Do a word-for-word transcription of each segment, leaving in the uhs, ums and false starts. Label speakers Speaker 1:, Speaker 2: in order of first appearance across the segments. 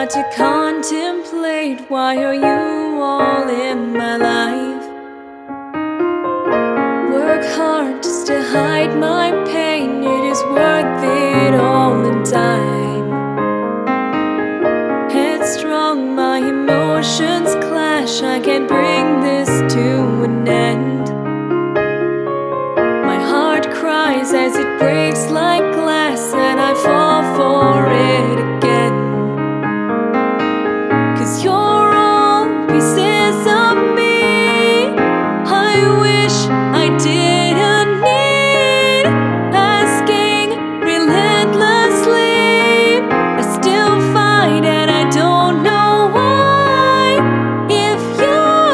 Speaker 1: had to contemplate, why are you all in my life? Work hard just to hide my pain, it is worth it all in time. Headstrong, my emotions clash, I can't bring this to an end. My heart cries as it breaks like glass, and I fall for it again. 'Cause you're all pieces of me I wish I didn't need, asking relentlessly. I still fight and I don't know why. If your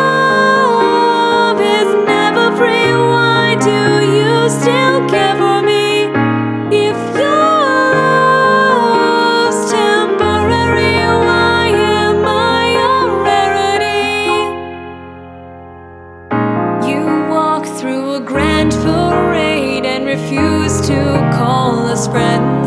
Speaker 1: love is never free, why do you still care for me? If your love's temporary, why am I a rarity? You walk through a grand parade and refuse to call us friends.